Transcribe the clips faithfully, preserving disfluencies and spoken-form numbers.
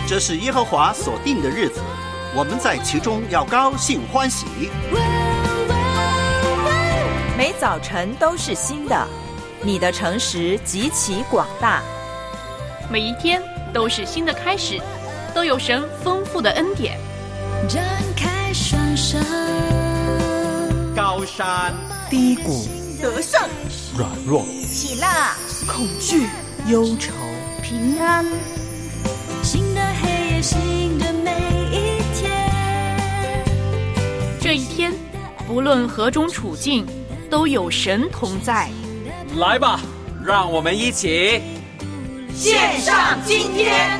这是耶和华所定的日子，我们在其中要高兴欢喜。 每早晨都是新的，你的诚实极其广大。 每一天都是新的开始，都有神丰富的恩典。 展开双手， 高山低谷， 得胜软弱， 喜乐恐惧，忧愁， 平安。 新的黑夜，新的每一天。 这一天，不论何种处境，都有神同在。 来吧，让我们一起献上今天。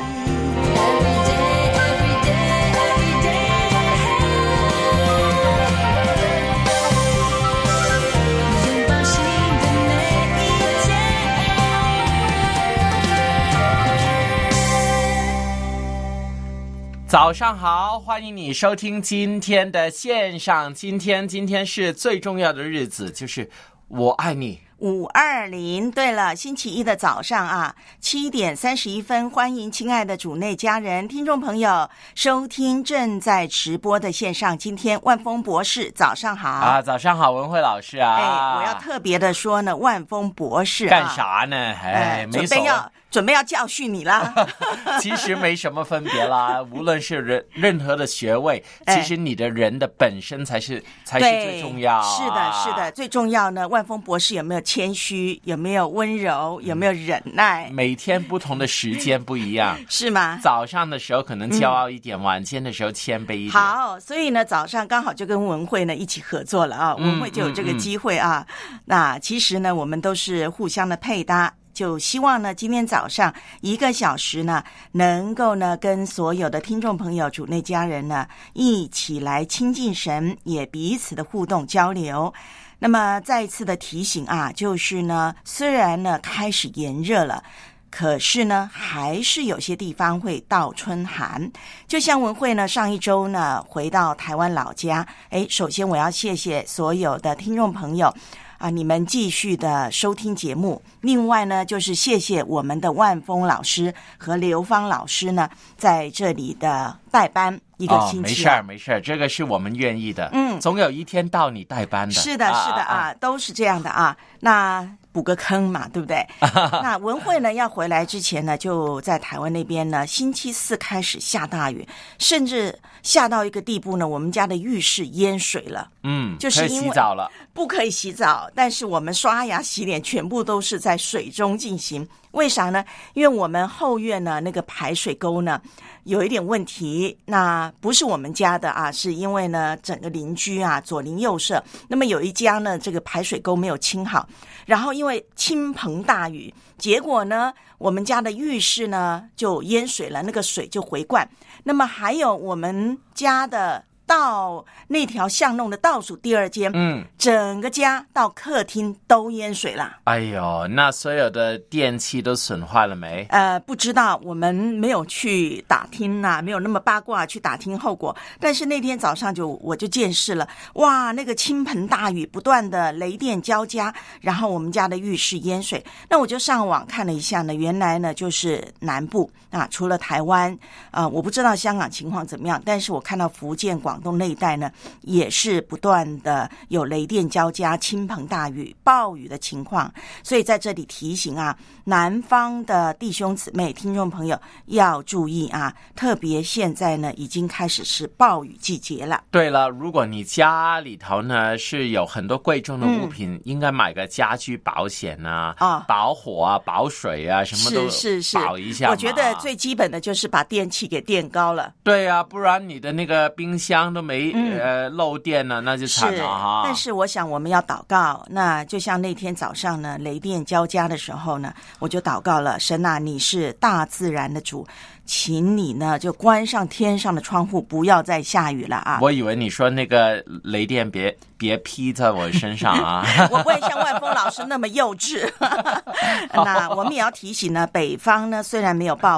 早上好，欢迎你收听今天的线上。今天今天是最重要的日子，就是我爱你五二零。对了，星期一的早上啊，七点三十一分，欢迎亲爱的主内家人、听众朋友收听正在直播的线上。今天万峰博士，早上好啊！早上好，文慧老师啊！ 哎，我要特别的说呢，万峰博士、啊、 干啥呢？哎，没准备要准备要教训你啦。 其实没什么分别啦，无论是人任何的学位，其实你的人的本身才是才是最重要、啊。 是的，是的，最重要呢。万峰博士有没有谦虚？有没有温柔？有没有忍耐？ 每天不同的时间不一样， 是吗？ 早上的时候可能骄傲一点，嗯、晚间的时候谦卑一点。 好，所以呢，早上刚好就跟文慧呢一起合作了啊， 嗯、 文慧就有这个机会啊。嗯嗯、那其实呢，我们都是互相的配搭。就希望呢，今天早上一个小时呢，能够呢跟所有的听众朋友、主内家人呢一起来亲近神，也彼此的互动交流。那么再一次的提醒啊，就是呢，虽然呢开始炎热了，可是呢还是有些地方会到春寒。就像文慧呢上一周呢回到台湾老家，诶，首先我要谢谢所有的听众朋友啊，你们继续的收听节目。另外呢，就是谢谢我们的万峰老师和刘芳老师呢，在这里的代班一个星期、啊哦。 没事儿，没事儿，这个是我们愿意的。嗯，总有一天到你代班的。 是的，是的啊，啊都是这样的啊。那补个坑嘛，对不对？那文慧呢要回来之前呢，就在台湾那边呢，星期四开始下大雨，甚至下到一个地步呢，我们家的浴室淹水了。 嗯， 就是因为可以洗澡了， 不可以洗澡，但是我们刷牙洗脸全部都是在水中进行。为啥呢？因为我们后院呢那个排水沟呢有一点问题，那不是我们家的啊，是因为呢整个邻居啊左邻右舍，那么有一家呢这个排水沟没有清好，然后因为倾盆大雨，结果呢我们家的浴室呢就淹水了，那个水就回灌。那么还有我们家的到那条巷弄的倒数第二间，嗯，整个家到客厅都淹水了。 哎呦，那所有的电器都损坏了没？ 呃，不知道，我们没有去打听啊，没有那么八卦去打听后果。但是那天早上就我就见识了，哇，那个倾盆大雨，不断的雷电交加，然后我们家的浴室淹水。那我就上网看了一下呢，原来呢就是南部啊，除了台湾啊、呃，我不知道香港情况怎么样，但是我看到福建、广东那一带呢，也是不断的有雷电交加、倾盆大雨、暴雨的情况。所以在这里提醒啊，南方的弟兄姊妹、听众朋友要注意啊，特别现在呢已经开始是暴雨季节了。 对了，如果你家里头呢是有很多贵重的物品，嗯、应该买个家居保险啊，啊保火啊、保水啊，什么都保一下嘛。 我觉得最基本的就是把电器给垫高了。 对啊，不然你的那个冰箱都没、嗯、呃漏电了，那就惨了哈。 但是我想我们要祷告，那就像那天早上呢，雷电交加的时候呢，我就祷告了，神啊，你是大自然的主，请你呢就关上天上的窗户，不要再下雨了啊！ 我以为你说那个雷电别别劈在我身上啊！ 我不会像万峰老师那么幼稚。那我们也要提醒呢，北方呢虽然没有暴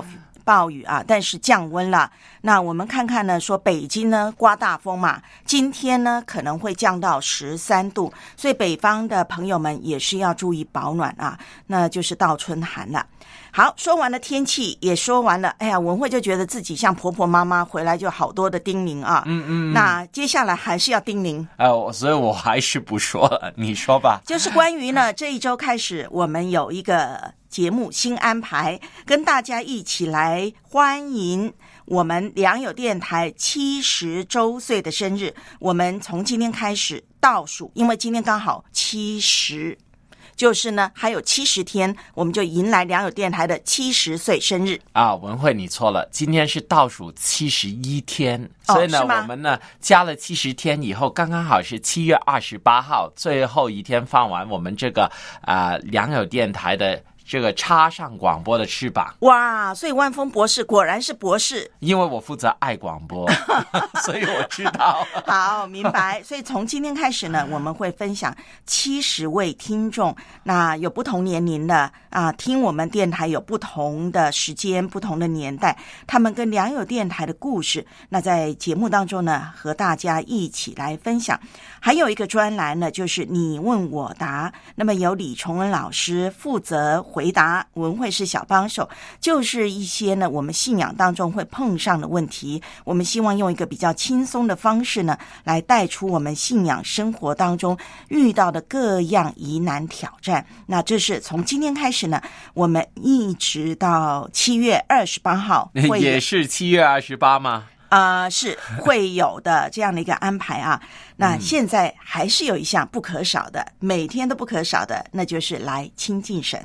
暴雨啊，但是降温了。那我们看看呢，说北京呢刮大风嘛，今天呢可能会降到十三度，所以北方的朋友们也是要注意保暖啊，那就是到春寒了。好，说完了天气，也说完了，哎呀，文慧就觉得自己像婆婆妈妈，回来就好多的叮咛啊。嗯嗯。那接下来还是要叮咛。 呃，所以我还是不说了，你说吧。 就是关于呢，这一周开始，我们有一个节目新安排，跟大家一起来欢迎我们良友电台七十周岁的生日。我们从今天开始倒数，因为今天刚好七十。就是呢，还有七十天，我们就迎来良友电台的七十岁生日啊！文慧，你错了，今天是倒数七十一天，所以呢， 哦、 我们呢加了七十天以后，刚刚好是七月二十八号最后一天放完我们这个啊、呃、良友电台的这个插上广播的翅膀。 哇，所以万峰博士果然是博士， 因为我负责爱广播所以我知道好，明白。所以从今天开始呢，我们会分享七十位听众，那有不同年龄的啊，听我们电台有不同的时间不同的年代，他们跟良友电台的故事，那在节目当中呢和大家一起来分享。还有一个专栏呢，就是你问我答，那么由李崇文老师负责回答，文慧是小帮手，就是一些呢我们信仰当中会碰上的问题，我们希望用一个比较轻松的方式呢，来带出我们信仰生活当中遇到的各样疑难挑战。那这是从今天开始呢，我们一直到七月二十八号会也是七月二十八吗？ 啊、呃，是会有的这样的一个安排啊。那现在还是有一项不可少的，每天都不可少的，那就是来亲近神。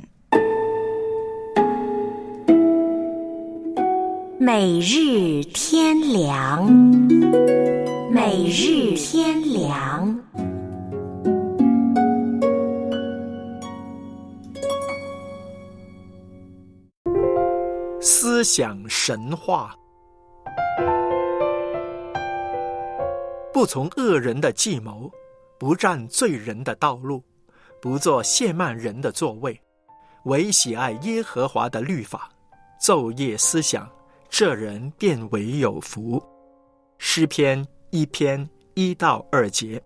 每日天良，每日天良。 思想神话，不从恶人的计谋，不占罪人的道路，不做亵慢人的座位，唯喜爱耶和华的律法，昼夜思想，这人便为有福。诗篇一篇一到二节。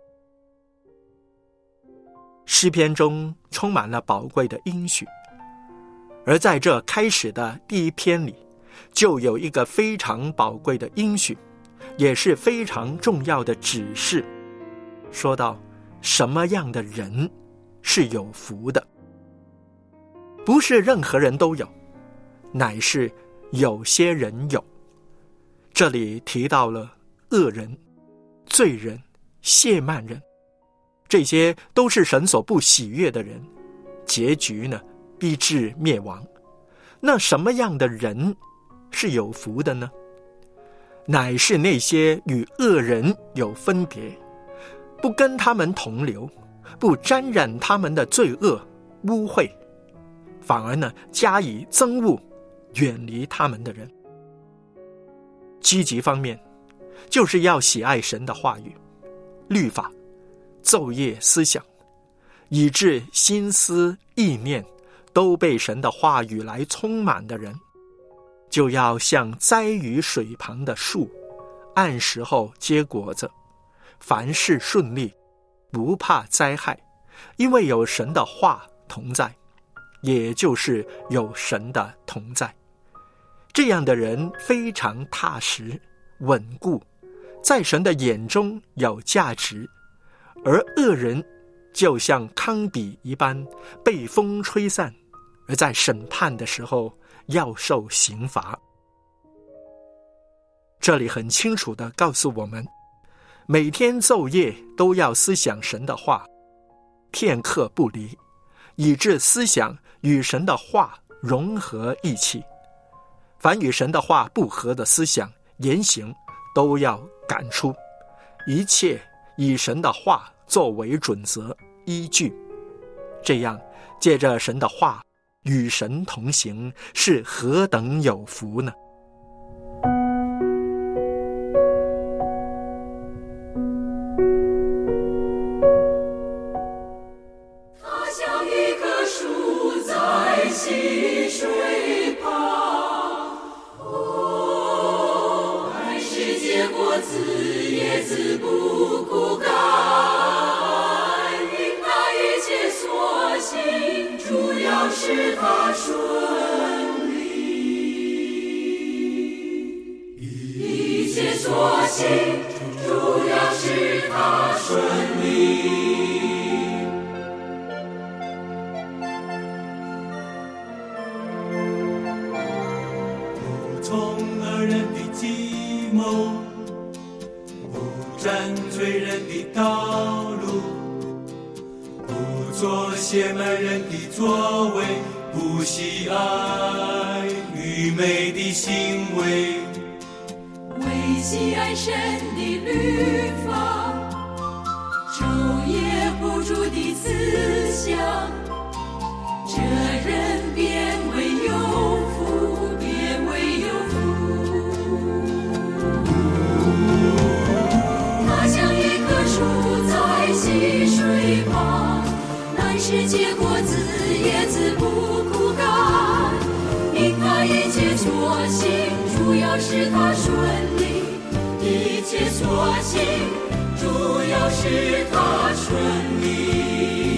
诗篇中充满了宝贵的应许，而在这开始的第一篇里，就有一个非常宝贵的应许，也是非常重要的指示，说到什么样的人是有福的。不是任何人都有，乃是有些人有。这里提到了恶人、罪人、亵慢人，这些都是神所不喜悦的人，结局呢必至灭亡。那什么样的人是有福的呢？乃是那些与恶人有分别，不跟他们同流，不沾染他们的罪恶污秽，反而呢加以憎恶，远离他们的人。积极方面，就是要喜爱神的话语、律法，昼夜思想，以致心思意念都被神的话语来充满的人，就要像栽于水旁的树，按时候结果子，凡事顺利，不怕灾害，因为有神的话同在，也就是有神的同在。这样的人非常踏实稳固，在神的眼中有价值，而恶人就像糠秕一般被风吹散，而在审判的时候要受刑罚。这里很清楚地告诉我们，每天昼夜都要思想神的话，片刻不离，以致思想与神的话融合一起。凡与神的话不合的思想言行都要赶出，一切以神的话作为准则依据。这样借着神的话与神同行，是何等有福呢？ 它像一棵树在溪水旁， 切所行，主要使他顺利。不从恶人的计谋，不占罪人的道路，不做邪门人的作为，不喜爱愚昧的行为，为喜爱神的律法，昼夜不住的思想，这人便为有福，便为有福。他像一棵树在溪水旁，难是结果子，叶子不枯干，因他一切所行，主要使他顺利，一切所行，主要使他顺利。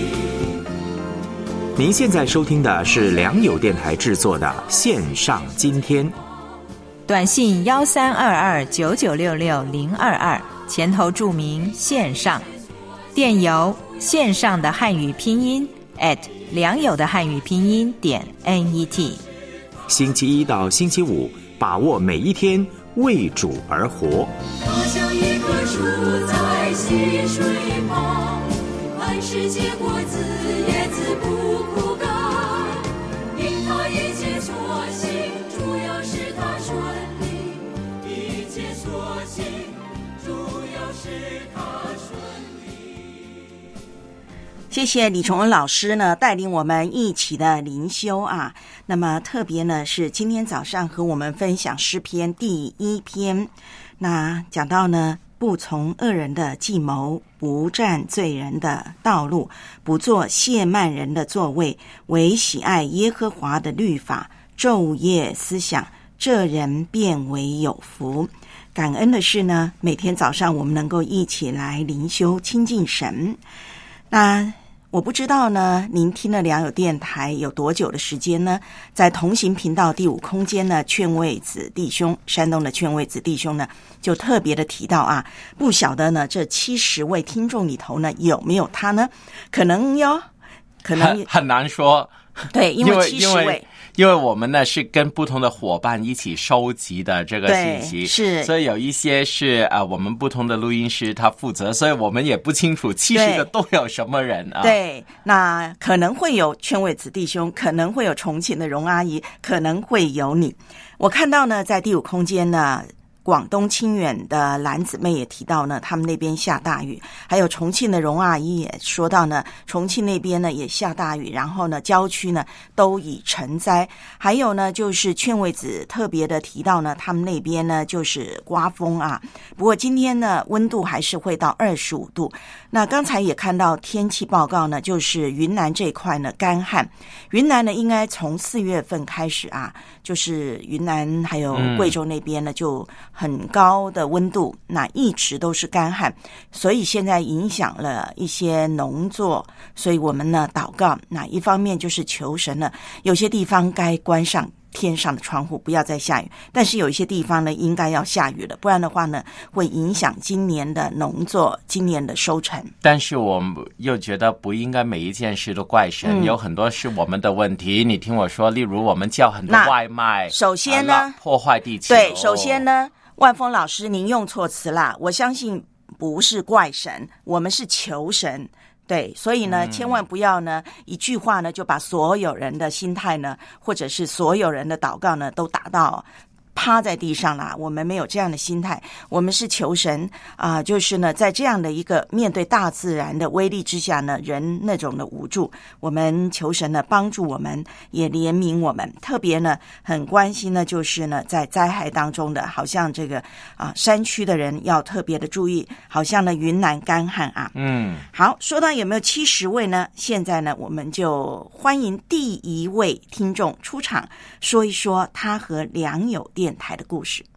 您现在收听的是良友电台制作的线上今天， 短信幺三二二九九六六零二二，前头注明线上，电邮线上的汉语拼音 at 良友的汉语拼音点 net。 星期一到星期五，把握每一天，为主而活。 他像一棵树在溪水旁，万事结果子，叶子不枯干，因他一切所行，主要使他顺利，一切所行，主要使他顺利。 谢谢李崇恩老师呢，带领我们一起的灵修啊。那么特别呢是今天早上和我们分享诗篇第一篇，那讲到呢，不从恶人的计谋，不占罪人的道路，不做亵慢人的座位，唯喜爱耶和华的律法，昼夜思想，这人便为有福。感恩的是呢，每天早上我们能够一起来灵修亲近神。那我不知道呢，您听了良友电台有多久的时间呢？在同行频道第五空间呢，劝慰子弟兄，山东的劝慰子弟兄呢，就特别的提到啊，不晓得呢，这七十位听众里头呢，有没有他呢？可能哟，可能很很难说。 对，因为七十位。 因为我们呢是跟不同的伙伴一起收集的这个信息， 是， 所以有一些是啊、呃，我们不同的录音师他负责，所以我们也不清楚七十个都有什么人啊。 对，那可能会有劝慰子弟兄，可能会有重庆的荣阿姨，可能会有你。我看到呢，在第五空间呢，广东清远的兰姊妹也提到呢，他们那边下大雨，还有重庆的荣阿姨也说到呢，重庆那边呢也下大雨，然后呢郊区呢都已成灾，还有呢就是劝慰子特别的提到呢，他们那边呢就是刮风啊，不过今天呢温度还是会到二十五度。那刚才也看到天气报告呢，就是云南这一块呢干旱，云南呢应该从四月份开始啊，就是云南还有贵州那边呢就很高的温度，那一直都是干旱，所以现在影响了一些农作，所以我们呢祷告，那一方面就是求神呢，有些地方该关上天上的窗户，不要再下雨，但是有一些地方呢应该要下雨了，不然的话呢会影响今年的农作，今年的收成。 但是我们又觉得不应该每一件事都怪神、嗯、有很多是我们的问题。你听我说，例如我们叫很多外卖， 首先呢、啊、 破坏地球。 对，首先呢万峰老师您用错词啦，我相信不是怪神，我们是求神。对，所以呢、嗯、千万不要呢一句话呢就把所有人的心态呢，或者是所有人的祷告呢都打到趴在地上啦，我们没有这样的心态，我们是求神啊、呃，就是呢在这样的一个面对大自然的威力之下呢，人那种的无助，我们求神呢帮助我们，也怜悯我们。特别呢很关心呢就是呢在灾害当中的，好像这个啊山区的人要特别的注意，好像呢云南干旱啊。 嗯， 好，说到有没有七十位呢？现在呢我们就欢迎第一位听众出场，说一说他和良友电台的故事。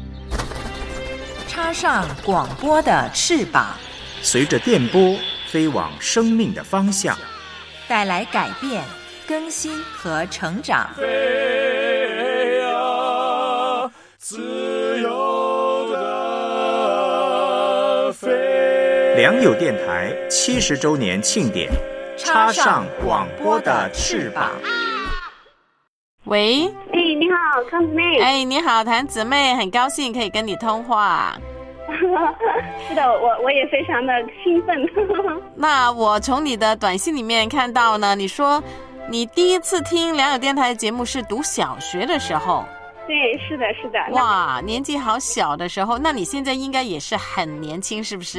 插上广播的翅膀， 随着电波飞往生命的方向， 带来改变、更新和成长。 飞呀，自由的良友电台七十周年庆典，插上广播的翅膀。 喂， 哎，你好，康姊妹。 哎，你好，谭姊妹，很高兴可以跟你通话。 是的，我我也非常的兴奋。 那我从你的短信里面看到呢，你说你第一次听良友电台的节目是读小学的时候。 对，是的，是的。 哇，年纪好小的时候，那你现在应该也是很年轻，是不是？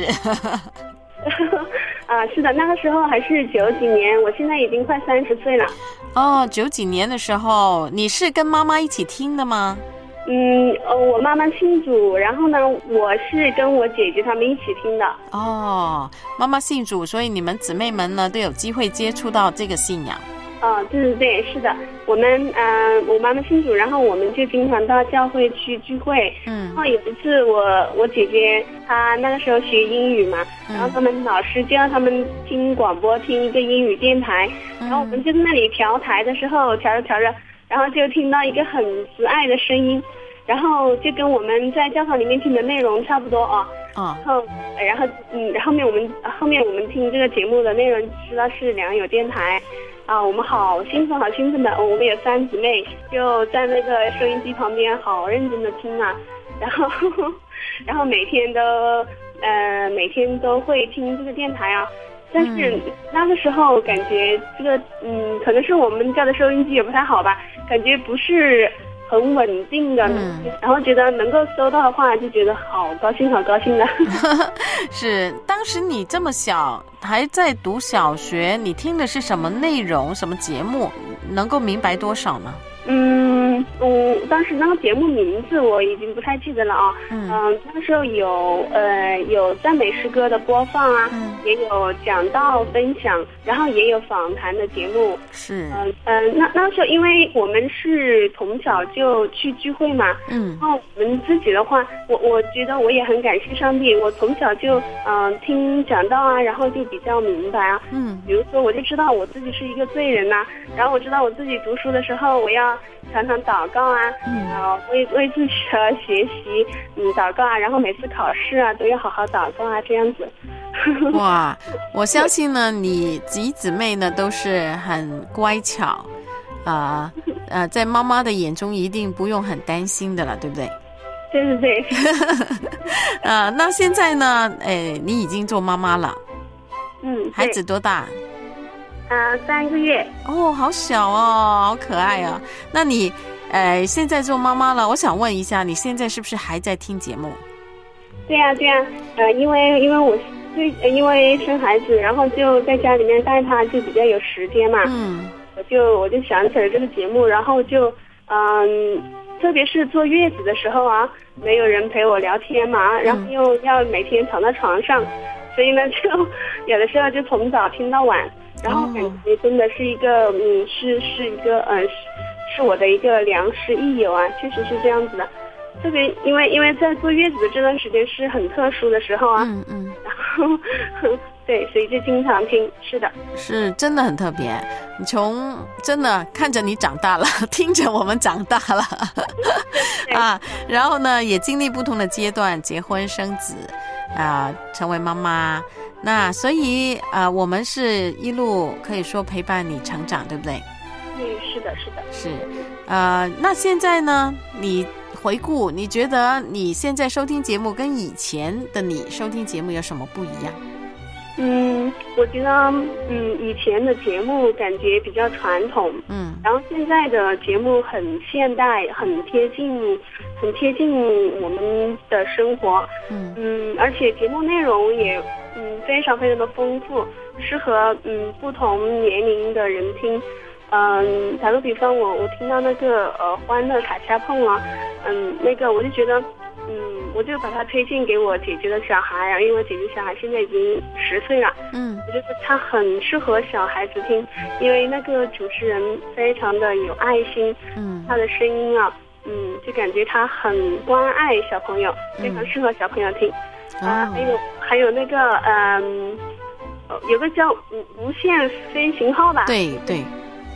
啊，是的，那个时候还是九几年，我现在已经快三十岁了。 哦，九几年的时候，你是跟妈妈一起听的吗？ 嗯，呃，我妈妈信主，然后呢，我是跟我姐姐她们一起听的。 哦，妈妈信主，所以你们姊妹们呢都有机会接触到这个信仰。 哦，对对对，是的，我们呃，我妈妈信主，然后我们就经常到教会去聚会。嗯，然后有一次我我姐姐她那个时候学英语嘛，然后他们老师就让他们听广播，听一个英语电台，然后我们就在那里调台的时候调着调着，然后就听到一个很慈爱的声音，然后就跟我们在教堂里面听的内容差不多哦。哦，然后然后嗯，后面我们后面我们听这个节目的内容知道是良友电台。啊，我们好兴奋，好兴奋的！哦、我们有三姊妹，就在那个收音机旁边，好认真的听啊。然后，呵呵然后每天都，呃，每天都会听这个电台啊。但是、嗯、那个时候感觉这个，嗯，可能是我们家的收音机也不太好吧，感觉不是很稳定的。嗯、然后觉得能够收到的话，就觉得好高兴，好高兴的。 是，当时你这么小，还在读小学，你听的是什么内容、什么节目，能够明白多少呢？ 嗯嗯，当时那个节目名字我已经不太记得了啊。嗯，嗯那个时候有呃有赞美诗歌的播放啊，嗯、也有讲道分享，然后也有访谈的节目。 是。 嗯嗯、呃，那那时候因为我们是从小就去聚会嘛，嗯，然后我们自己的话，我我觉得我也很感谢上帝，我从小就嗯、呃、听讲道啊，然后就比较明白啊。嗯，比如说我就知道我自己是一个罪人呐、啊，然后我知道我自己读书的时候我要常常祷告啊，嗯，然后为为自己的学习嗯祷告啊，然后每次考试啊都要好好祷告啊，这样子。 哇，我相信呢，你几姊妹呢都是很乖巧，啊 呃, 呃，在妈妈的眼中一定不用很担心的了，对不对？ 对对对。 呃，那现在呢，哎，你已经做妈妈了， 嗯， 孩子多大？ 呃，三个月。 哦，好小哦，好可爱哦。那你，呃，现在做妈妈了，我想问一下，你现在是不是还在听节目？ 对呀、啊，对呀、啊，呃，因为因为我对，因为生孩子，然后就在家里面带他，就比较有时间嘛。嗯。我就我就想起了这个节目，然后就嗯，特别是坐月子的时候啊，没有人陪我聊天嘛，然后又要每天躺在床上，嗯、所以呢，就有的时候就从早听到晚。然后感觉真的是一个，嗯，是是一个，呃，是是我的一个良师益友啊，确实是这样子的。特别因为因为在坐月子的这段时间是很特殊的时候啊，嗯嗯，然后对，所以就经常听，是的， 是真的很特别。你从真的看着你长大了，听着我们长大了啊，然后呢也经历不同的阶段，结婚生子啊、呃，成为妈妈。那所以啊、呃，我们是一路可以说陪伴你成长，对不对？ 对，是的，是的， 是。呃，那现在呢？你回顾，你觉得你现在收听节目跟以前的你收听节目有什么不一样？ 嗯，我觉得，嗯，以前的节目感觉比较传统，嗯，然后现在的节目很现代，很贴近，很贴近我们的生活，嗯嗯，而且节目内容也。嗯，非常非常的丰富，适合嗯不同年龄的人听。嗯，打个比方，我我听到那个呃欢乐卡恰碰啊，嗯，那个我就觉得，嗯，我就把它推荐给我姐姐的小孩啊，因为我姐姐小孩现在已经十岁了，嗯，我觉得他很适合小孩子听，因为那个主持人非常的有爱心，嗯，他的声音啊，嗯，就感觉他很关爱小朋友，非常适合小朋友听。啊，还有还有那个嗯，有个叫无无限飞行号吧？ 对对，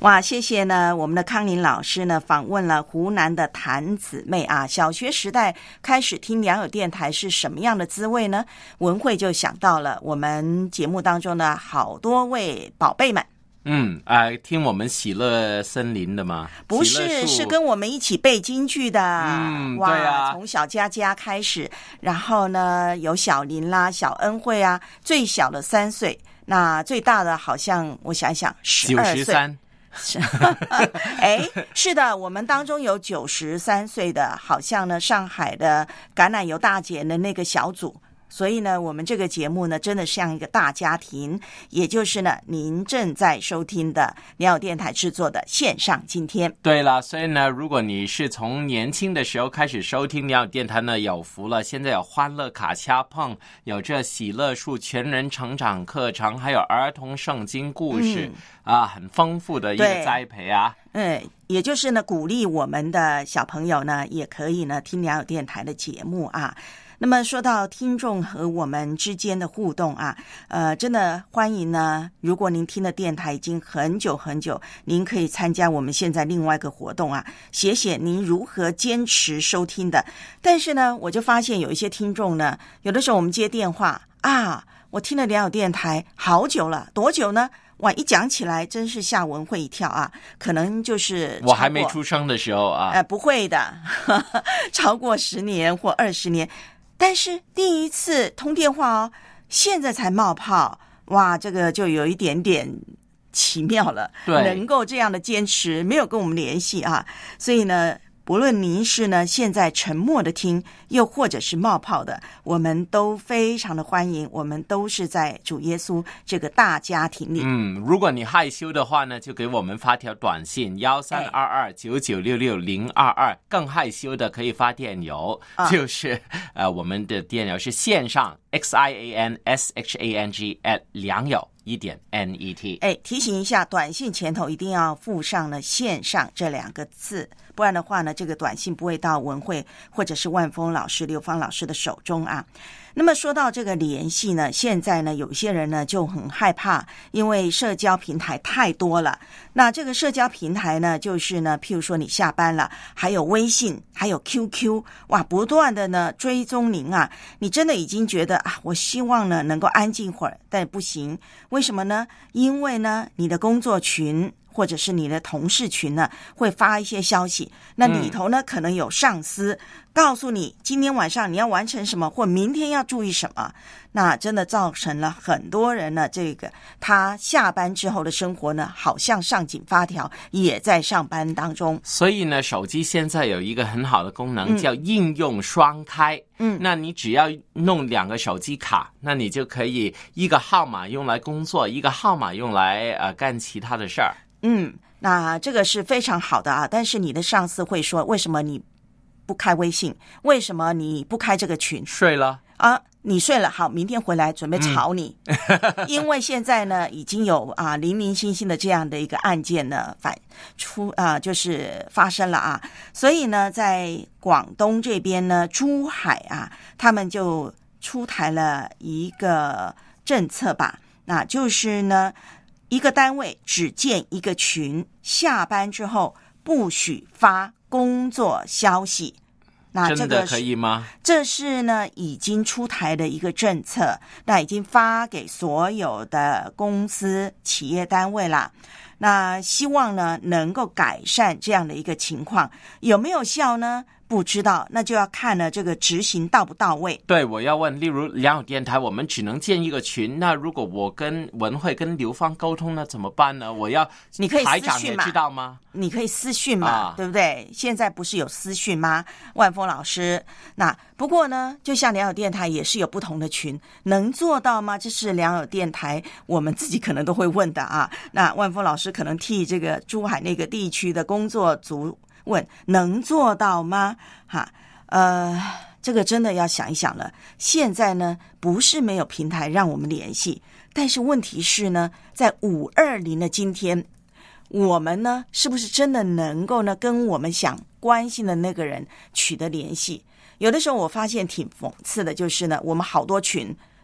哇，谢谢呢，我们的康宁老师呢访问了湖南的谭姊妹啊，小学时代开始听良友电台是什么样的滋味呢？文慧就想到了我们节目当中的好多位宝贝们。 嗯，呃，听我们喜乐森林的吗？ 不是，是跟我们一起背京剧的。 嗯， 哇， 对啊， 从小佳佳开始，然后呢有小林啦、小恩惠啊，最小的三岁，那最大的好像我想想十二岁。九十三。是，哎，是的，我们当中有九十三岁的，好像呢，上海的橄榄油大姐的那个小组。所以呢，我们这个节目呢，真的像一个大家庭，也就是呢，您正在收听的良友电台制作的线上今天。 对了，所以呢，如果你是从年轻的时候开始收听良友电台呢，有福了。现在有欢乐卡恰碰，有这喜乐树全人成长课程，还有儿童圣经故事、嗯、啊，很丰富的一个栽培啊。 嗯，也就是呢，鼓励我们的小朋友呢，也可以呢听良友电台的节目啊。那么说到听众和我们之间的互动啊，呃，真的欢迎呢。如果您听的电台已经很久很久，您可以参加我们现在另外一个活动啊，写写您如何坚持收听的。但是呢，我就发现有一些听众呢，有的时候我们接电话啊，我听了良友电台好久了，多久呢？哇，一讲起来真是吓文慧一跳啊！可能就是我还没出生的时候啊， 呃，不会的，呵呵，超过十年或二十年。但是第一次通电话哦，现在才冒泡，哇，这个就有一点点奇妙了。 对， 能够这样的坚持，没有跟我们联系啊，所以呢，不论您是呢现在沉默的听，又或者是冒泡的，我们都非常的欢迎，我们都是在主耶稣这个大家庭里。 嗯，如果你害羞的话呢，就给我们发条短信幺三二二九九六六零二二，更害羞的可以发电邮，啊、就是呃我们的电邮是线上 x i a n s h a n g at 良友一点 n e t。 哎，提醒一下，短信前头一定要附上了线上这两个字。不然的话呢，这个短信不会到文慧或者是万峰老师、刘芳老师的手中啊。那么说到这个联系呢，现在呢，有些人呢就很害怕，因为社交平台太多了。那这个社交平台呢，就是呢，譬如说你下班了，还有微信，还有 Q Q， 哇，不断的呢追踪您啊，你真的已经觉得啊，我希望呢能够安静会儿，但不行，为什么呢？因为呢，你的工作群或者是你的同事群呢，会发一些消息，那里头呢、嗯、可能有上司告诉你今天晚上你要完成什么，或明天要注意什么，那真的造成了很多人呢，这个他下班之后的生活呢，好像上紧发条，也在上班当中。 所以呢，手机现在有一个很好的功能、嗯、叫应用双开。嗯，那你只要弄两个手机卡，那你就可以一个号码用来工作，一个号码用来呃干其他的事儿。 嗯，那这个是非常好的啊，但是你的上司会说，为什么你不开微信？为什么你不开这个群？ 睡了啊，你睡了，好，明天回来准备吵你。嗯、因为现在呢，已经有啊零零星星的这样的一个案件呢反出啊，就是发生了啊，所以呢，在广东这边呢，珠海啊，他们就出台了一个政策吧，那就是呢，一个单位只建一个群，下班之后不许发工作消息。那这个真的可以吗？ 这是呢已经出台的一个政策，那已经发给所有的公司企业单位啦。那希望呢能够改善这样的一个情况，有没有效呢？不知道，那就要看呢这个执行到不到位。 对，我要问，例如良友电台我们只能建一个群，那如果我跟文慧跟刘芳沟通呢怎么办呢？我要你可以台长也知道吗？ 你可以私讯嘛、 啊、 对不对？现在不是有私讯吗？万峰老师，那不过呢就像良友电台也是有不同的群，能做到吗？这是良友电台我们自己可能都会问的啊。那万峰老师可能替这个珠海那个地区的工作组问，能做到吗？哈，呃，这个真的要想一想了。现在呢，不是没有平台让我们联系，但是问题是呢，在五二零的今天，我们呢，是不是真的能够呢，跟我们想关心的那个人取得联系？有的时候我发现挺讽刺的，就是呢，我们好多群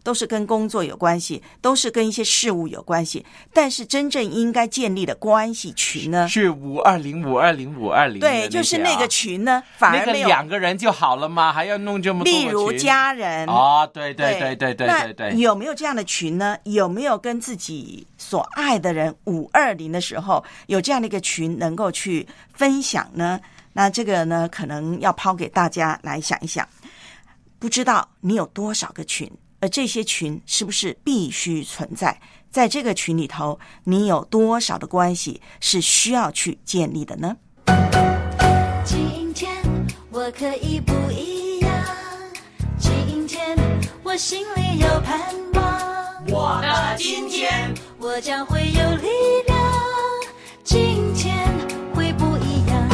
都是跟工作有关系，都是跟一些事物有关系。但是真正应该建立的关系群呢， 是五二零五二零五二零。 对，就是那个群呢，反而没有、 那个两个人就好了吗？还要弄这么多个群？ 例如家人哦，对对对对对对对。 有没有这样的群呢？有没有跟自己所爱的人五二零的时候有这样的一个群能够去分享呢？那这个呢，可能要抛给大家来想一想。不知道你有多少个群，而这些群是不是必须存在？在这个群里头，你有多少的关系是需要去建立的呢？ 今天我可以不一样，今天我心里有盼望， 我的今天我将会有力量，今天会不一样。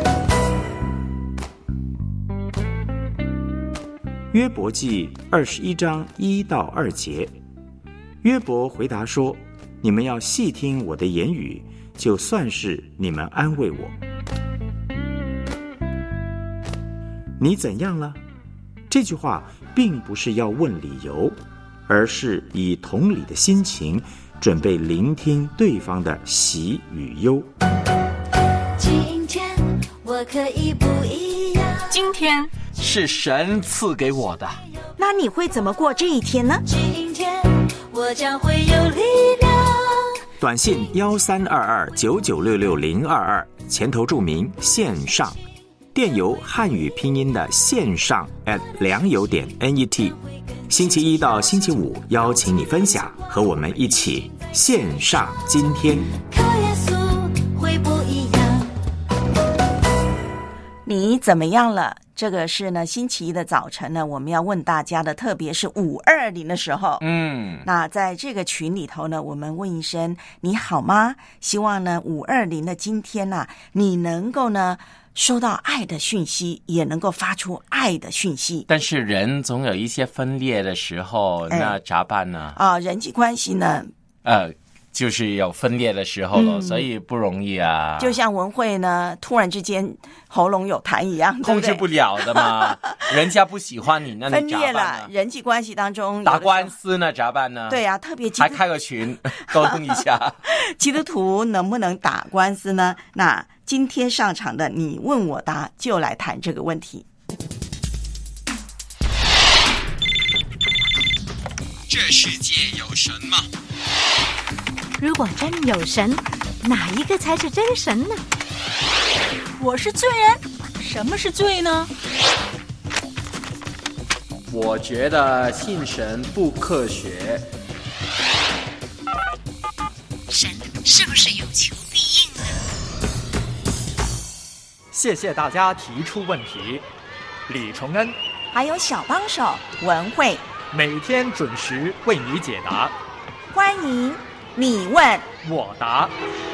约伯记二十一章一到二节，约伯回答说：“你们要细听我的言语，就算是你们安慰我。你怎样了？”这句话并不是要问理由，而是以同理的心情，准备聆听对方的喜与忧。 今天我可以不一样， 今天是神赐给我的。 那你会怎么过这一天呢？ 今天我将会有力量。 短信幺三二二九九六六零二二，前头注明线上，电邮汉语拼音的线上 at 良友点 net。星期一到星期五邀请你分享，和我们一起线上今天。 靠耶稣会不一样。 你怎么样了？这个是呢，星期一的早晨呢，我们要问大家的，特别是五二零的时候， 嗯， 那在这个群里头呢，我们问一声你好吗？希望呢，五二零的今天呢、啊，你能够呢收到爱的讯息，也能够发出爱的讯息。 但是人总有一些分裂的时候， 哎、 那咋办呢？ 啊，人际关系呢， 呃。就是有分裂的时候了、嗯，所以不容易啊。 就像文慧呢，突然之间喉咙有痰一样， 控制不了的嘛。人家不喜欢你，那你分裂了，人际关系当中打官司呢，咋办呢？ 对啊，特别还开个群沟通一下。 基督徒能不能打官司呢？那今天上场的你问我答，就来谈这个问题。 这世界有神吗？ 如果真有神，哪一个才是真神呢？ 我是罪人，什么是罪呢？ 我觉得信神不科学。 神是不是有求必应呢？ 谢谢大家提出问题，李崇恩还有小帮手文慧， 每天准时为你解答。 欢迎你问我答。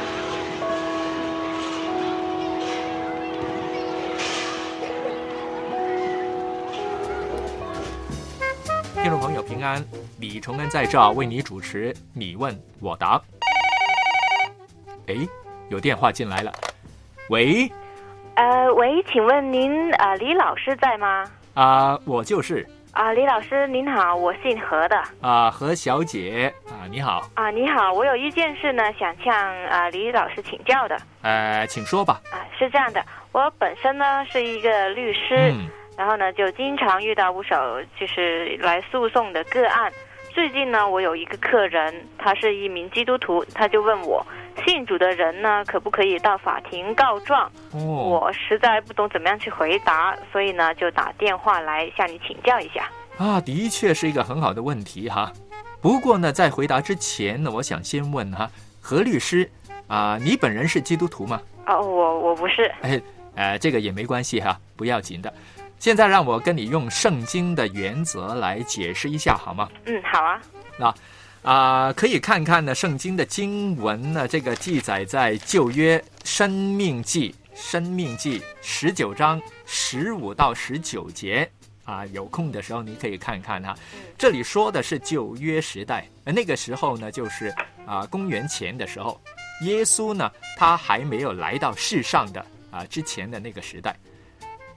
听众朋友平安，李崇恩在这为你主持你问我答。哎，有电话进来了，喂。 呃，喂，请问您啊、呃，李老师在吗？ 啊、呃，我就是。 啊、呃，李老师您好，我姓何的。 啊、呃，何小姐啊、呃，你好。 啊、呃，你好，我有一件事呢，想向啊、呃、李老师请教的。 呃，请说吧。 啊、呃，是这样的，我本身呢是一个律师，嗯、然后呢就经常遇到不少就是来诉讼的个案。最近呢，我有一个客人，他是一名基督徒，他就问我，信主的人呢，可不可以到法庭告状？ 哦， 我实在不懂怎么样去回答，所以呢，就打电话来向你请教一下。 啊，的确是一个很好的问题哈。不过呢，在回答之前呢，我想先问哈，何律师啊、呃，你本人是基督徒吗？ 哦，我我不是。 哎，呃，这个也没关系哈，不要紧的。现在让我跟你用圣经的原则来解释一下好吗？ 嗯，好啊。 那啊、呃，可以看看呢，圣经的经文呢，这个记载在旧约申命记，申命记十九章十五到十九节啊，有空的时候你可以看看哈。这里说的是旧约时代，那个时候呢，就是啊公元前的时候，耶稣呢他还没有来到世上的啊之前的那个时代。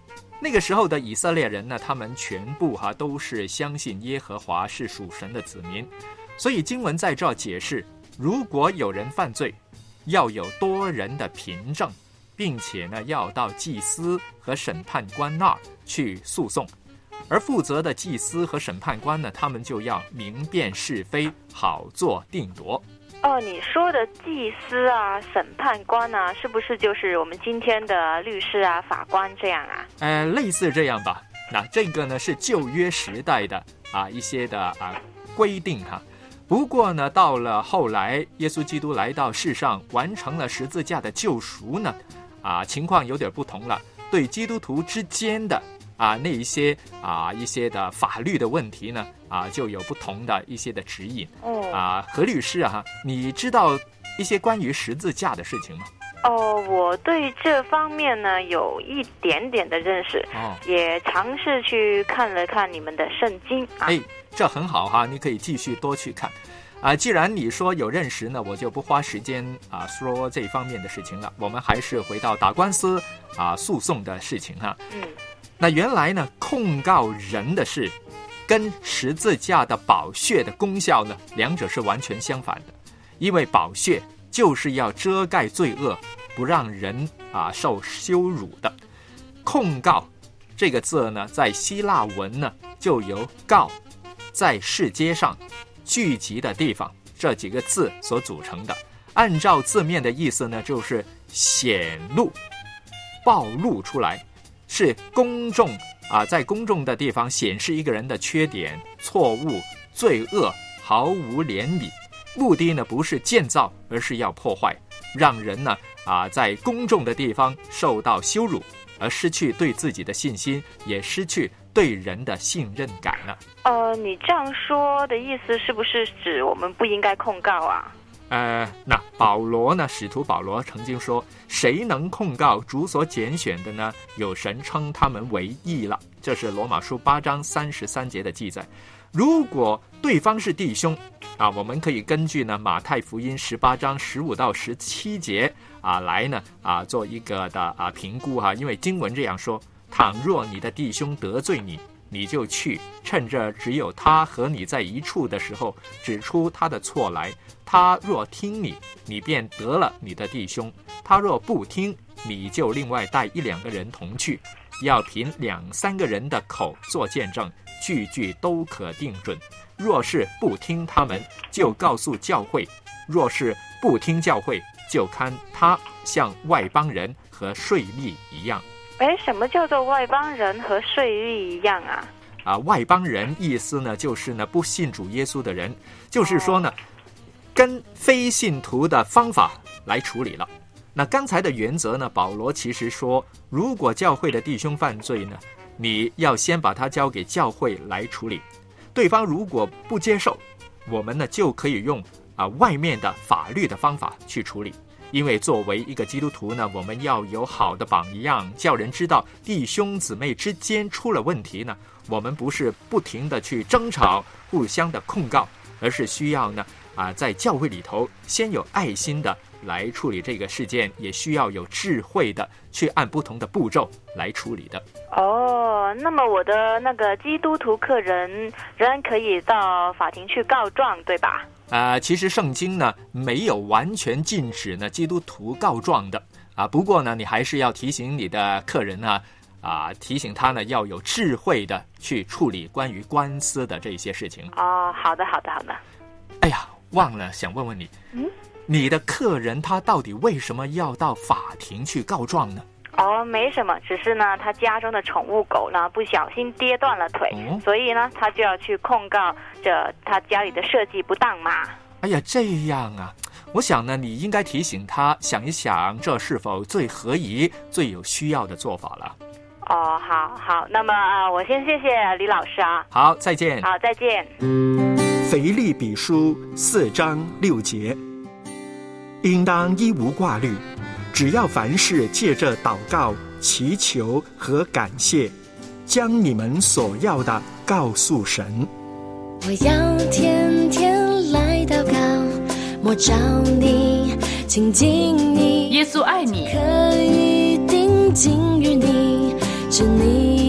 那个时候的以色列人呢，他们全部哈、啊、都是相信耶和华是属神的子民，所以经文在这解释，如果有人犯罪，要有多人的凭证，并且呢要到祭司和审判官那儿去诉讼，而负责的祭司和审判官呢，他们就要明辨是非，好做定夺。 哦，你说的祭司啊、审判官啊，是不是就是我们今天的律师啊、法官这样啊？ 呃，类似这样吧。那这个呢是旧约时代的啊一些的啊规定哈。不过呢，到了后来，耶稣基督来到世上，完成了十字架的救赎呢，啊，情况有点不同了。对基督徒之间的啊那一些啊一些的法律的问题呢，啊就有不同的一些的指引。哦，啊，何律师啊，你知道一些关于十字架的事情吗？ 哦，我对这方面呢有一点点的认识，哦，也尝试去看了看你们的圣经啊。 哎，这很好哈，你可以继续多去看。啊，既然你说有认识呢，我就不花时间啊说这方面的事情了。我们还是回到打官司啊诉讼的事情哈。嗯，那原来呢，控告人的事，跟十字架的宝血的功效呢，两者是完全相反的。因为宝血就是要遮盖罪恶，不让人啊受羞辱的。控告这个字呢，在希腊文呢就由告，在世界上聚集的地方这几个字所组成的。按照字面的意思呢，就是显露、暴露出来，是公众啊，在公众的地方显示一个人的缺点、错误、罪恶，毫无怜悯。目的呢不是建造，而是要破坏，让人呢啊在公众的地方受到羞辱，而失去对自己的信心，也失去对人的信任感了。 呃，你这样说的意思是不是指我们不应该控告啊？ 呃，那保罗呢？使徒保罗曾经说：“谁能控告主所拣选的呢？有神称他们为义了。”这是罗马书八章三十三节的记载。如果对方是弟兄啊，我们可以根据呢马太福音十八章十五到十七节啊来呢啊做一个的啊评估哈、啊，因为经文这样说：倘若你的弟兄得罪你，你就去，趁着只有他和你在一处的时候，指出他的错来。他若听你，你便得了你的弟兄；他若不听，你就另外带一两个人同去，要凭两三个人的口做见证，句句都可定准。若是不听他们，就告诉教会；若是不听教会，就看他像外邦人和税吏一样。 哎，什么叫做外邦人和税吏一样啊？ 啊，外邦人意思呢，就是呢不信主耶稣的人，就是说呢，跟非信徒的方法来处理了。那刚才的原则呢，保罗其实说，如果教会的弟兄犯罪呢，你要先把他交给教会来处理。对方如果不接受，我们呢就可以用啊外面的法律的方法去处理。因为作为一个基督徒呢，我们要有好的榜样，叫人知道弟兄姊妹之间出了问题呢，我们不是不停的去争吵，互相的控告，而是需要呢啊在教会里头先有爱心的来处理这个事件，也需要有智慧的去按不同的步骤来处理的。 哦，那么我的那个基督徒客人仍然可以到法庭去告状，对吧？ 啊、呃，其实圣经呢没有完全禁止呢基督徒告状的啊。不过呢，你还是要提醒你的客人呢，啊，提醒他呢要有智慧的去处理关于官司的这些事情。 哦，好的，好的，好的。 哎呀，忘了想问问你，嗯，你的客人他到底为什么要到法庭去告状呢？ 哦，没什么，只是呢，他家中的宠物狗呢不小心跌断了腿，哦、所以呢，他就要去控告这他家里的设计不当嘛。 哎呀，这样啊，我想呢，你应该提醒他想一想，这是否最合宜、最有需要的做法了。 哦，好好，那么啊、呃，我先谢谢李老师啊。 好，再见。 好，再见。 腓立比书四章六节，应当一无挂虑。只要凡事借着祷告、祈求和感谢，将你们所要的告诉神。 我要天天来祷告，摸着你，亲近你。 耶稣爱你， 可以定睛于你，知你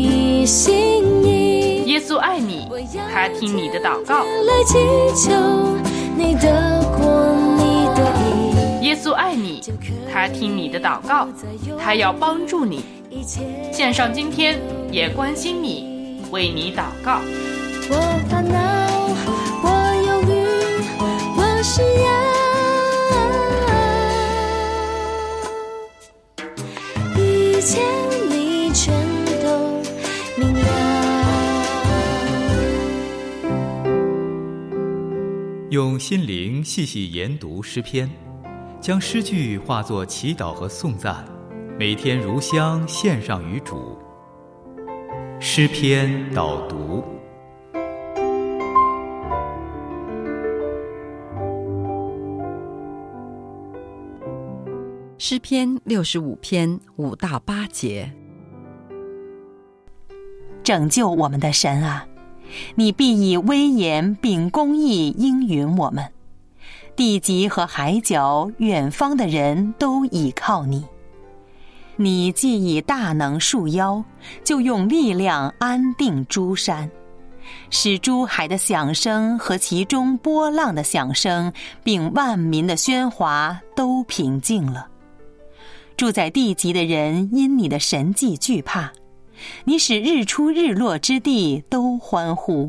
你心意。 耶稣爱你，他听你的祷告。 来祈求你的国，你的意。 耶稣爱你，他听你的祷告，他要帮助你。献上今天，也关心你，为你祷告。 我烦恼，我忧郁，我需要遇见你，全都明了。 用心灵细细研读诗篇，将诗句化作祈祷和颂赞，每天如香献上于主。诗篇导读。 诗篇六十五篇五到八节。 拯救我们的神啊，你必以威严并公义应允我们。地极和海角，远方的人都倚靠你。你既以大能束腰，就用力量安定诸山，使诸海的响声和其中波浪的响声，并万民的喧哗都平静了。住在地极的人因你的神迹惧怕，你使日出日落之地都欢呼。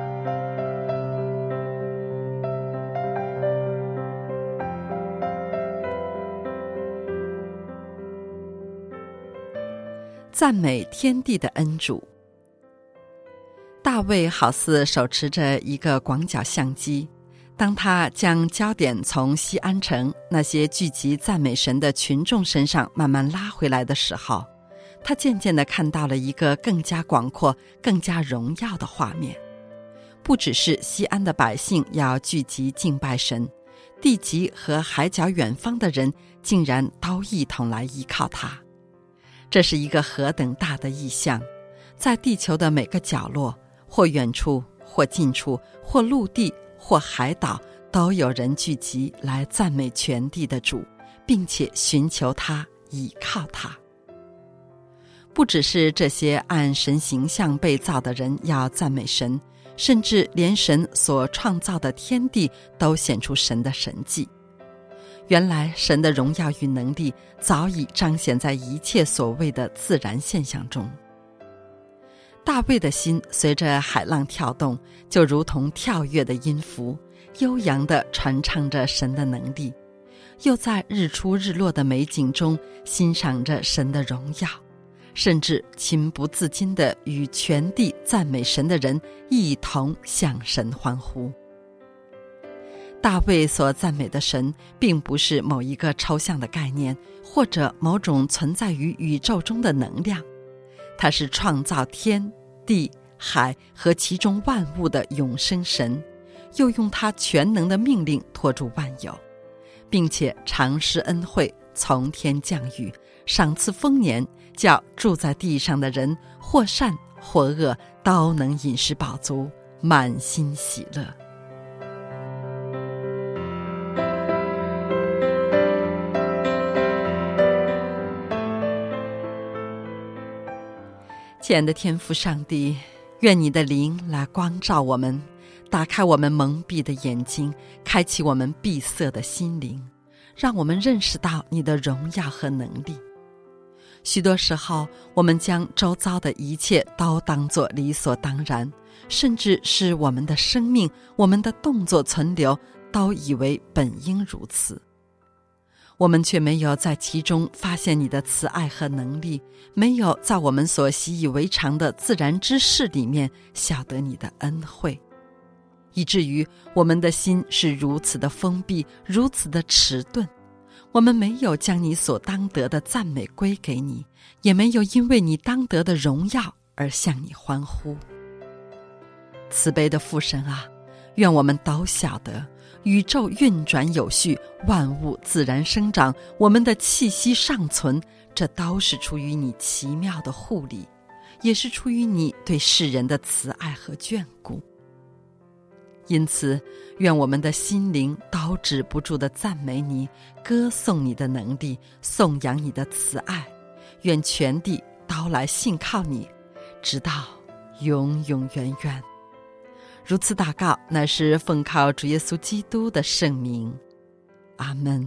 赞美天地的恩主。大卫好似手持着一个广角相机，当他将焦点从西安城那些聚集赞美神的群众身上慢慢拉回来的时候，他渐渐地看到了一个更加广阔、更加荣耀的画面。不只是西安的百姓要聚集敬拜神，地极和海角远方的人竟然都一同来依靠他。这是一个何等大的意象，在地球的每个角落，或远处，或近处，或陆地，或海岛，都有人聚集来赞美全地的主，并且寻求他，倚靠他。不只是这些按神形象被造的人要赞美神，甚至连神所创造的天地都显出神的神迹。原来神的荣耀与能力早已彰显在一切所谓的自然现象中。大卫的心随着海浪跳动，就如同跳跃的音符，悠扬地传唱着神的能力，又在日出日落的美景中欣赏着神的荣耀，甚至情不自禁地与全地赞美神的人一同向神欢呼。大卫所赞美的神并不是某一个抽象的概念，或者某种存在于宇宙中的能量，他是创造天地海和其中万物的永生神，又用他全能的命令托住万有，并且常施恩惠，从天降雨，赏赐丰年，叫住在地上的人或善或恶都能饮食饱足，满心喜乐。亲爱的天父上帝，愿你的灵来光照我们，打开我们蒙蔽的眼睛，开启我们闭塞的心灵，让我们认识到你的荣耀和能力。许多时候，我们将周遭的一切都当作理所当然，甚至是我们的生命、我们的动作存留，都以为本应如此。我们却没有在其中发现你的慈爱和能力，没有在我们所习以为常的自然之事里面晓得你的恩惠，以至于我们的心是如此的封闭，如此的迟钝。我们没有将你所当得的赞美归给你，也没有因为你当得的荣耀而向你欢呼。慈悲的父神啊，愿我们都晓得宇宙运转有序，万物自然生长，我们的气息尚存，这都是出于你奇妙的护理，也是出于你对世人的慈爱和眷顾。因此，愿我们的心灵都止不住地赞美你，歌颂你的能力，颂扬你的慈爱。愿全地都来信靠你， 直到永永远远。如此祷告，乃是奉靠主耶稣基督的圣名。阿们。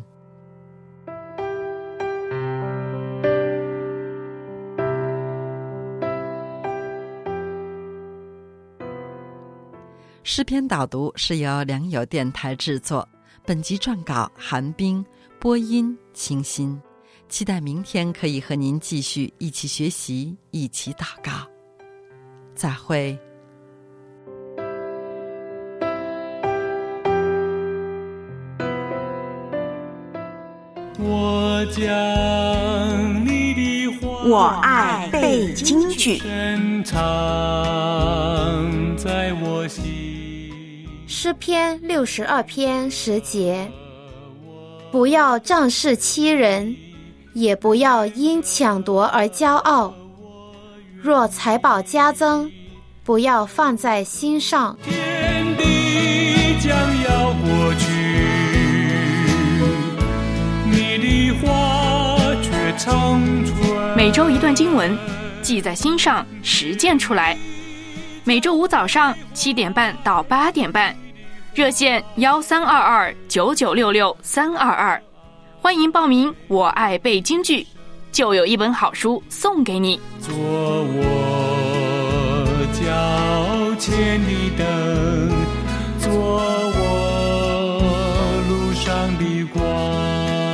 诗篇导读是由良友电台制作，本集撰稿韩冰，播音清新。期待明天可以和您继续一起学习，一起祷告。再会。 我将你的话， 我爱背京剧， 深藏在我心。 诗篇六十二篇十节，不要仗势欺人，也不要因抢夺而骄傲。若财宝加增，不要放在心上。 天地将要过去，你的话却长存。 每周一段经文，记在心上，实践出来。每周五早上七点半到八点半，热线幺三二二九九六六三二二，欢迎报名。我爱背京剧，就有一本好书送给你。 做我脚前的灯，做我路上的光。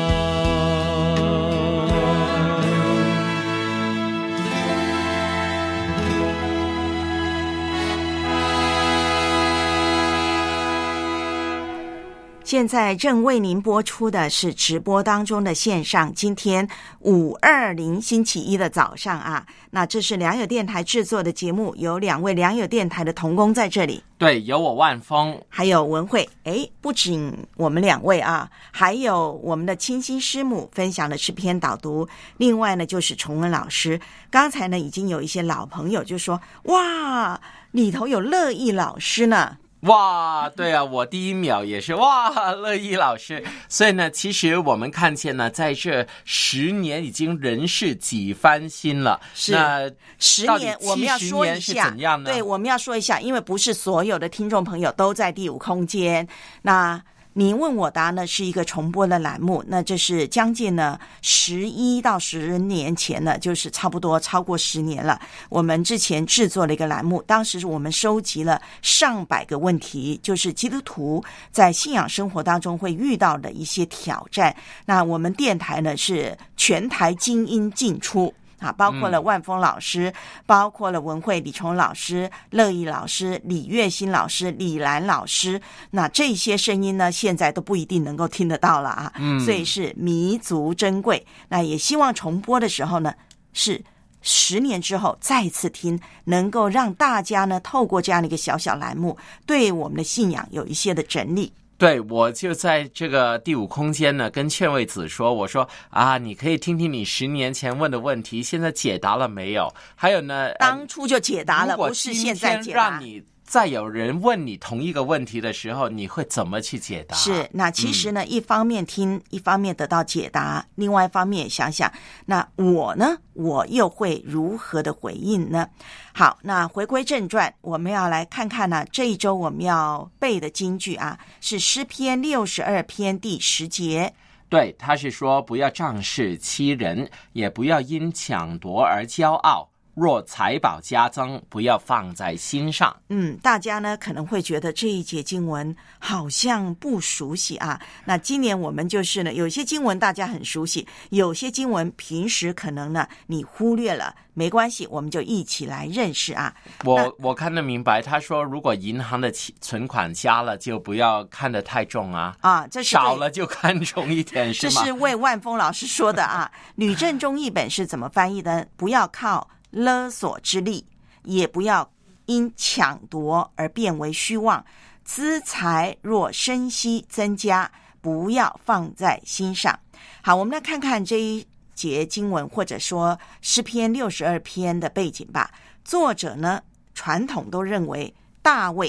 现在正为您播出的是直播当中的线上，今天五二零星期一的早上啊，那这是良友电台制作的节目，有两位良友电台的同工在这里。 对，有我万峰， 还有文慧。诶，不仅我们两位啊，还有我们的清新师母分享的诗篇导读，另外呢就是崇恩老师。刚才呢已经有一些老朋友就说，哇，里头有乐意老师呢。 哇，对啊，我第一秒也是哇，乐意老师。所以呢，其实我们看见呢，在这十年已经人事几番新了。 是， 那十年我们要说一下， 怎样呢？ 对，我们要说一下，因为不是所有的听众朋友都在第五空间。那你问我答呢是一个重播的栏目，那这是将近呢十一到十年前呢，就是差不多超过十年了。我们之前制作了一个栏目，当时我们收集了上百个问题，就是基督徒在信仰生活当中会遇到的一些挑战。那我们电台呢是全台精英进出。啊，包括了万峰老师、嗯、包括了文慧李崇老师、乐意老师、李月新老师、李兰老师，那这些声音呢现在都不一定能够听得到了啊，嗯，所以是弥足珍贵。那也希望重播的时候呢是十年之后再次听，能够让大家呢透过这样的一个小小栏目对我们的信仰有一些的整理。 对，我就在这个第五空间呢跟劝慰子说，我说啊，你可以听听你十年前问的问题现在解答了没有，还有呢当初就解答了，不是现在解答。 让你再有人问你同一个问题的时候，你会怎么去解答？ 是，那其实呢、嗯、一方面听，一方面得到解答，另外一方面也想想，那我呢我又会如何的回应呢？好，那回归正传，我们要来看看呢这一周我们要背的金句啊，是诗篇六十二篇第十节。 对，他是说不要仗势欺人，也不要因抢夺而骄傲，若财宝加增，不要放在心上。 嗯，大家呢可能会觉得这一节经文好像不熟悉啊。那今年我们就是呢，有些经文大家很熟悉，有些经文平时可能呢你忽略了，没关系，我们就一起来认识啊。 我我看得明白，他说如果银行的存款加了，就不要看得太重啊。 啊，这是少了就看重一点，是吗？ 这是为万峰老师说的啊。吕正中译本是怎么翻译的？不要靠勒索之力，也不要因抢夺而变为虚妄。资财若生息增加，不要放在心上。好，我们来看看这一节经文，或者说诗篇六十二篇的背景吧。作者呢，传统都认为大卫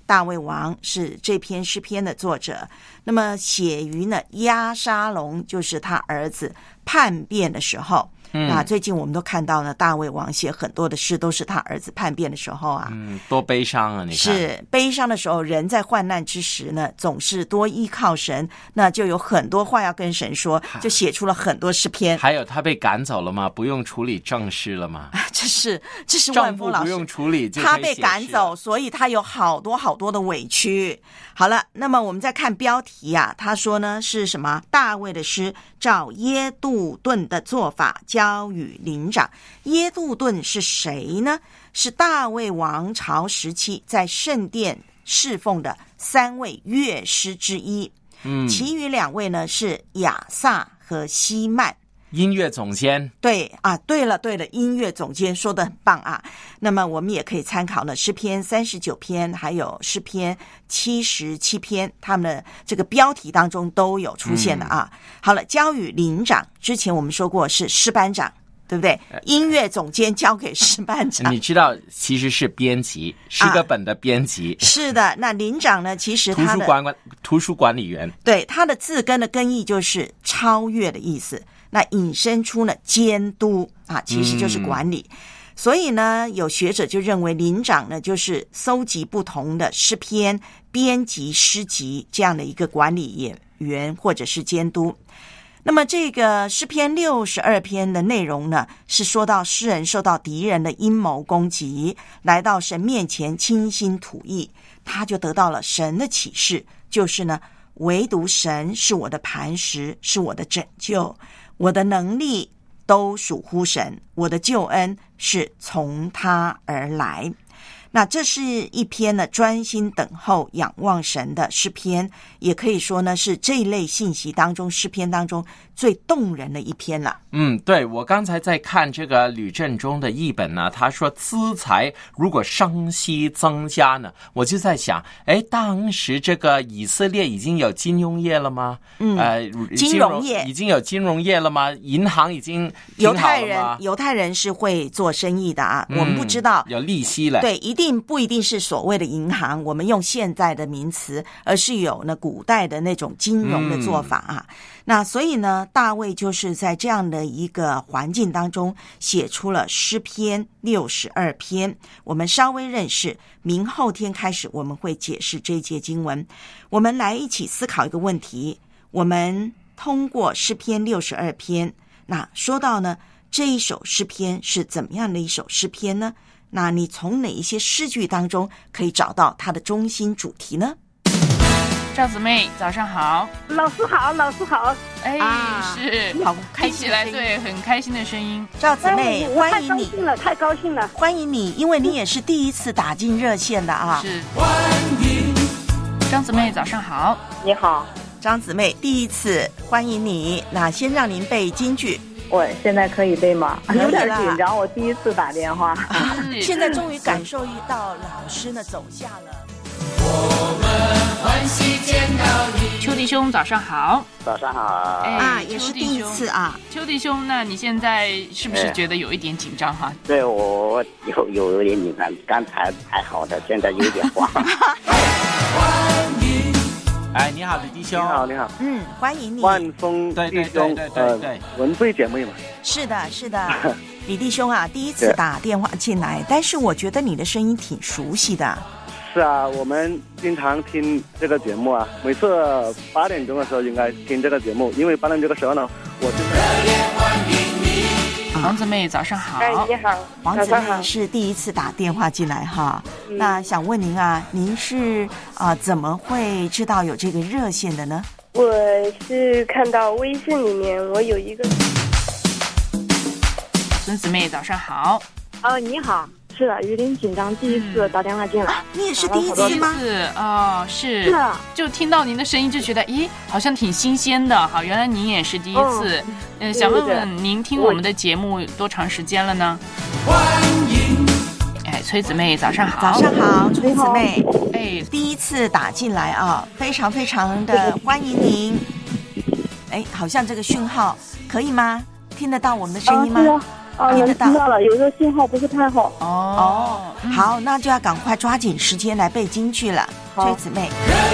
大卫王是这篇诗篇的作者。那么写于呢押沙龙，就是他儿子叛变的时候。嗯、那最近我们都看到呢，大卫王写很多的诗都是他儿子叛变的时候啊， 嗯，多悲伤啊！你看， 是悲伤的时候，人在患难之时呢，总是多依靠神，那就有很多话要跟神说，就写出了很多诗篇。 还有他被赶走了吗？不用处理正事了吗？ 这是这是万峰老师不用处理就可以写诗了， 他被赶走，所以他有好多好多的委屈。好了，那么我们再看标题啊，他说呢是什么？大卫的诗照耶杜顿的做法交与灵长。耶杜顿是谁呢？是大卫王朝时期在圣殿侍奉的三位乐师之一。嗯，其余两位呢是亚萨和希曼。 音乐总监。 对啊，对了对了，音乐总监说得很棒啊。那么我们也可以参考呢诗篇三十九篇还有诗篇七十七篇，他们的这个标题当中都有出现的啊。嗯、好了，交与灵长，之前我们说过是诗班长，对不对？音乐总监交给诗班长， 你知道其实是编辑，诗歌本的编辑、 啊、是的。那灵长呢，其实他的图书馆图书管理员， 对，他的字根的根义就是超越的意思，那引申出呢监督啊，其实就是管理、嗯、所以呢有学者就认为灵长呢就是搜集不同的诗篇，编辑诗集这样的一个管理员或者是监督。那么这个诗篇六十二篇的内容呢，是说到诗人受到敌人的阴谋攻击，来到神面前倾心吐意，他就得到了神的启示，就是呢唯独神是我的磐石，是我的拯救，我的能力都属乎神，我的救恩是从他而来。那这是一篇呢专心等候仰望神的诗篇，也可以说呢是这一类信息当中诗篇当中最动人的一篇了。 嗯，对，我刚才在看这个吕振中的译本呢，他说资财如果生息增加呢，我就在想，哎，当时这个以色列已经有金融业了吗？ 嗯， 呃， 金融业已经有金融业了吗？银行已经犹太人犹太人是会做生意的啊，嗯、我们不知道有利息了， 对，一定不一定是所谓的银行，我们用现在的名词，而是有呢古代的那种金融的做法啊。嗯、那所以呢，大卫就是在这样的一个环境当中写出了诗篇六十二篇。我们稍微认识，明后天开始我们会解释这一节经文。我们来一起思考一个问题：我们通过诗篇六十二篇，那说到呢这一首诗篇是怎么样的一首诗篇呢？那你从哪一些诗句当中可以找到它的中心主题呢？ 赵姊妹早上好。 老师好，老师好。 哎、啊、是好开心， 起来对，很开心的声音。 赵姊妹、哎、欢迎你， 太高兴了，太高兴了， 欢迎你，因为你也是第一次打进热线的啊。 是，欢迎张姊妹早上好。 你好， 张姊妹第一次，欢迎你。那先让您背京剧。 我现在可以背吗？有点紧张，我第一次打电话。 啊、现在终于感受到老师呢走下了。 我们欢喜见到你。 邱弟兄早上好。 早上好。 哎、啊，也是第一次啊。 邱弟兄，那你现在是不是觉得有一点紧张哈、啊？ 对，我有有有点紧张，刚才还好的，现在有点慌。 哎，你好，李弟兄。 你好，你好。 嗯，欢迎你。 万峰弟兄， 对对对对对， 文贵姐妹嘛。 是的，是的。李弟兄啊，第一次打电话进来，但是我觉得你的声音挺熟悉的。 是啊，我们经常听这个节目啊，每次八点钟的时候应该听这个节目，因为八点这个时候呢，我就是。 黄姊妹早上好。 哎，你好， 黄姊妹是第一次打电话进来哈。嗯、那想问您啊，您是啊、呃、怎么会知道有这个热线的呢？ 我是看到微信里面我有一个。 孙姊妹早上好。 哦，你好。是的，有点紧张，第一次打电话进来。 啊、你也是第一次吗？ 是哦，是。 是啊。 就听到您的声音就觉得，咦，好像挺新鲜的。好，原来您也是第一次。嗯，呃、想问问您听我们的节目多长时间了呢？ 欢迎。 哎，崔姊妹早上好。 早上好，崔姊妹。哎，第一次打进来啊，非常非常的欢迎您。哎，好像这个讯号可以吗？听得到我们的声音吗？ 哦啊，能听到了，有时候信号不是太好。 哦，嗯、好，那就要赶快抓紧时间来背京剧了。崔姊妹，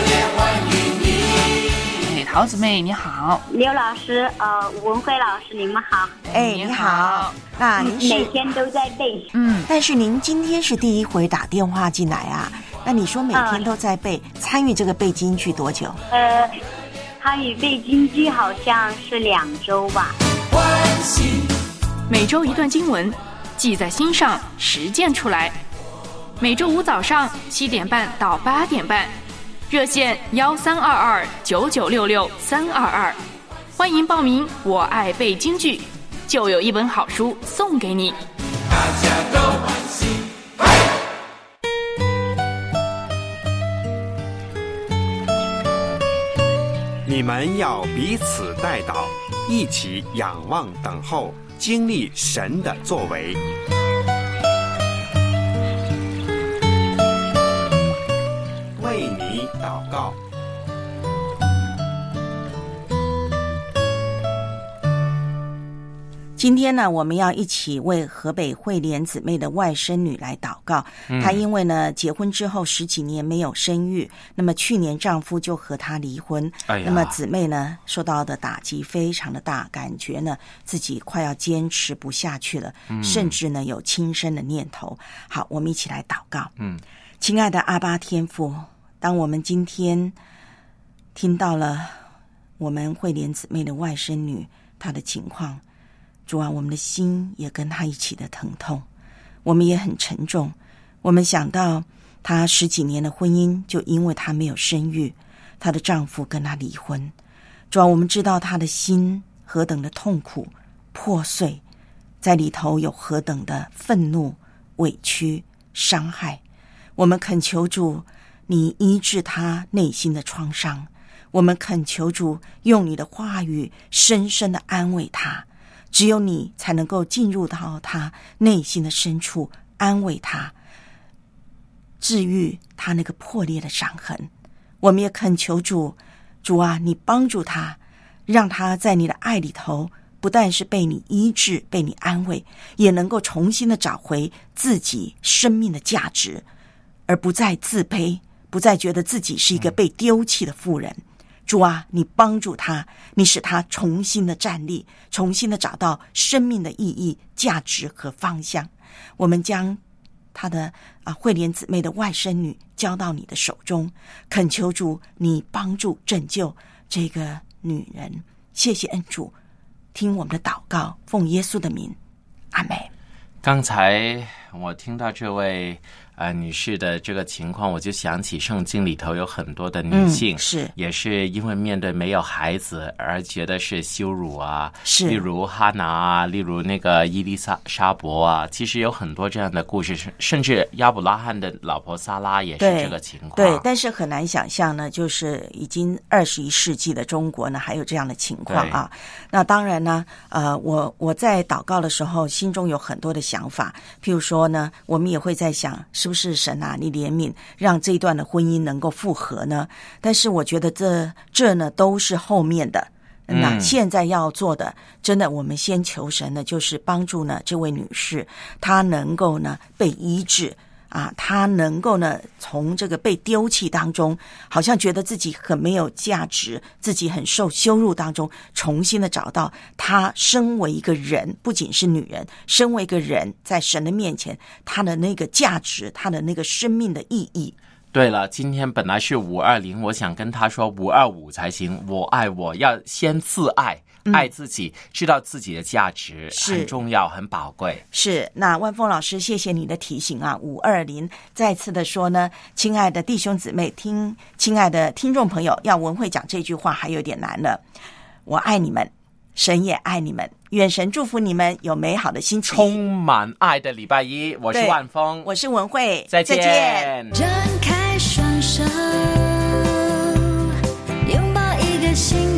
哎，陶姊妹你好， 刘老师，呃，文慧老师，你们好。 哎，你好。那您是每天都在背， 嗯，但是您今天是第一回打电话进来啊？那你说每天都在背，嗯、参与这个背京剧多久？ 呃，参与背京剧好像是两周吧。 每周一段经文，记在心上，实践出来。每周五早上七点半到八点半，热线幺三二二九九六六三二二，欢迎报名。我爱背京剧，就有一本好书送给你。 大家都欢喜。 你们要彼此代祷，一起仰望等候，经历神的作为。为你祷告。 今天呢，我们要一起为河北惠莲姊妹的外甥女来祷告。 嗯、 她因为呢结婚之后十几年没有生育，那么去年丈夫就和她离婚。 哎呀， 那么姊妹呢受到的打击非常的大，感觉呢自己快要坚持不下去了， 嗯、 甚至呢有轻生的念头。好，我们一起来祷告。 嗯， 亲爱的阿爸天父，当我们今天听到了我们惠莲姊妹的外甥女她的情况，主啊，我们的心也跟她一起的疼痛，我们也很沉重。我们想到她十几年的婚姻，就因为她没有生育，她的丈夫跟她离婚。主啊，我们知道她的心何等的痛苦破碎，在里头有何等的愤怒、委屈、伤害。我们恳求主，你医治她内心的创伤。我们恳求主用你的话语深深的安慰她。只有你才能够进入到他内心的深处，安慰他，治愈他那个破裂的伤痕。我们也恳求主，主啊，你帮助他，让他在你的爱里头，不但是被你医治，被你安慰，也能够重新的找回自己生命的价值，而不再自卑，不再觉得自己是一个被丢弃的妇人。主啊，你帮助他，你使他重新的站立，重新的找到生命的意义、价值和方向。我们将他的啊惠莲姊妹的外甥女交到你的手中，恳求主你帮助拯救这个女人。谢谢恩主，听我们的祷告，奉耶稣的名，阿们。 刚才我听到这位呃女士的这个情况，我就想起圣经里头有很多的女性、 嗯、是也是因为面对没有孩子而觉得是羞辱啊， 是例如哈拿啊，例如那个伊丽莎莎伯啊，其实有很多这样的故事，甚至亚伯拉罕的老婆撒拉也是这个情况。 对，但是很难想象呢，就是已经二十一世纪的中国呢还有这样的情况啊。那当然呢，呃，我我在祷告的时候心中有很多的想法，譬如说呢，我们也会在想，是不是神啊，你怜悯让这一段的婚姻能够复合呢？但是我觉得这这呢都是后面的。那现在要做的，真的我们先求神呢，就是帮助呢这位女士，她能够呢被医治啊，她能够呢从这个被丢弃当中，好像觉得自己很没有价值，自己很受羞辱当中，重新的找到她身为一个人，不仅是女人，身为一个人在神的面前，她的那个价值，她的那个生命的意义。 对了，今天本来是五二零，我想跟他说五二五才行。我爱我，要先自爱，嗯、爱自己，知道自己的价值很重要，很宝贵。 是，那万峰老师，谢谢你的提醒啊！五二零再次的说呢，亲爱的弟兄姊妹，听，亲爱的听众朋友，要文慧讲这句话还有点难了。我爱你们，神也爱你们，愿神祝福你们有美好的心情， 充满爱的礼拜一。我是万峰， 我是文慧， 再见。 再见。 张开双手，拥抱一个新